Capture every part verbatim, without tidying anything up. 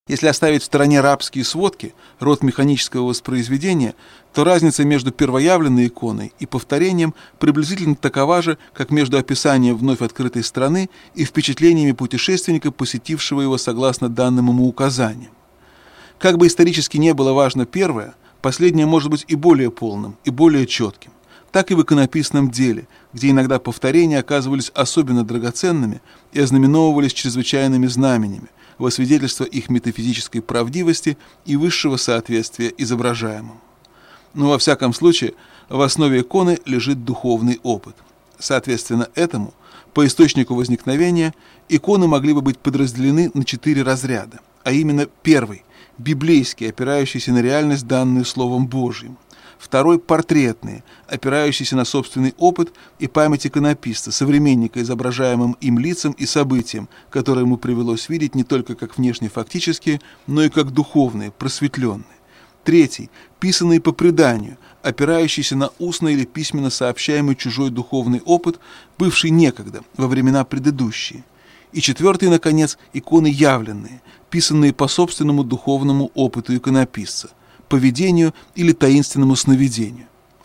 Если оставить в стороне рабские сводки, род механического воспроизведения, то разница между первоявленной иконой и повторением приблизительно такова же, как между описанием вновь открытой страны и впечатлениями путешественника, посетившего его согласно данным ему указаниям. Как бы исторически не было важно первое, последнее может быть и более полным, и более четким. Так и в иконописном деле, где иногда повторения оказывались особенно драгоценными и ознаменовывались чрезвычайными знаменями, во свидетельство их метафизической правдивости и высшего соответствия изображаемому. Но во всяком случае, в основе иконы лежит духовный опыт. Соответственно этому, по источнику возникновения, иконы могли бы быть подразделены на четыре разряда, а именно первый – библейский, опирающийся на реальность, данную Словом Божьим. Второй – портретные, опирающиеся на собственный опыт и память иконописца, современника изображаемым им лицам и событиям, которые ему привелось видеть не только как внешне фактические, но и как духовные, просветленные. Третий – писанный по преданию, опирающийся на устно или письменно сообщаемый чужой духовный опыт, бывший некогда, во времена предыдущие. И четвертый, наконец, иконы явленные, писанные по собственному духовному опыту иконописца, поведению или таинственному сновидению.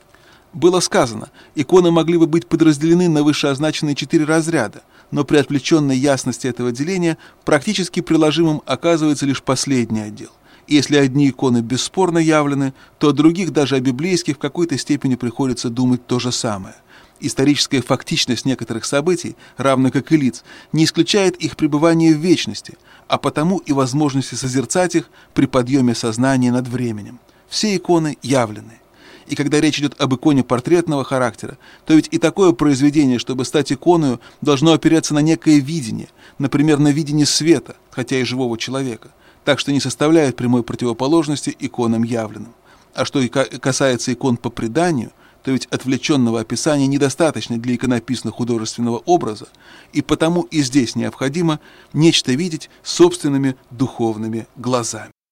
Было сказано, иконы могли бы быть подразделены на вышеозначенные четыре разряда, но при отвлеченной ясности этого деления практически приложимым оказывается лишь последний отдел. И если одни иконы бесспорно явлены, то о других, даже о библейских, в какой-то степени приходится думать то же самое. Историческая фактичность некоторых событий, равно как и лиц, не исключает их пребывание в вечности, а потому и возможности созерцать их при подъеме сознания над временем. Все иконы явлены. И когда речь идет об иконе портретного характера, то ведь и такое произведение, чтобы стать иконою, должно опираться на некое видение, например, на видение света, хотя и живого человека, так что не составляет прямой противоположности иконам явленным. А что и касается икон по преданию, то ведь отвлеченного описания недостаточно для иконописно-художественного образа, и потому и здесь необходимо нечто видеть собственными духовными глазами.